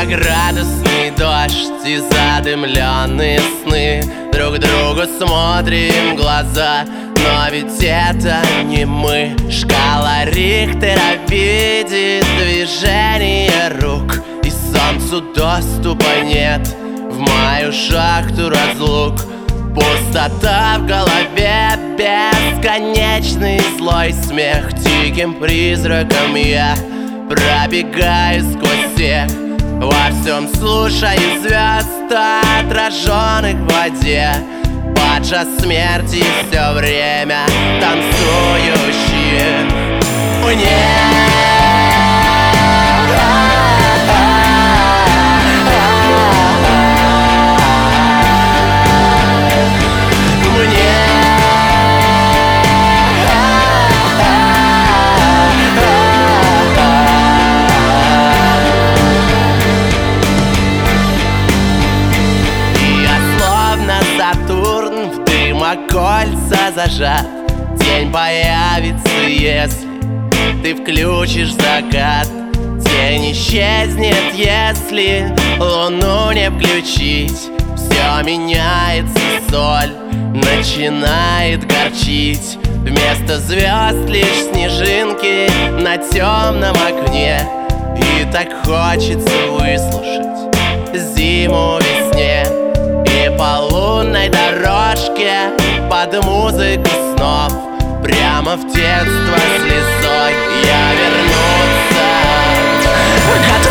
Градусный дождь и задымленные сны. Друг другу смотрим в глаза, но ведь это не мы. Шкала Рихтера видит движение рук, и солнцу доступа нет в мою шахту разлук. Пустота в голове, бесконечный злой смех. Диким призраком я пробегаю сквозь всех, во всем слушаю звезд, отраженных в воде. Паджа смерти все время танцующие мне. Кольца зажат, день появится, если ты включишь закат. День исчезнет, если луну не включить. Все меняется, соль начинает горчить. Вместо звезд лишь снежинки на темном окне. И так хочется выслушать зиму весне. И по лунной дорожке под музыку снов прямо в детство слезой я вернуться.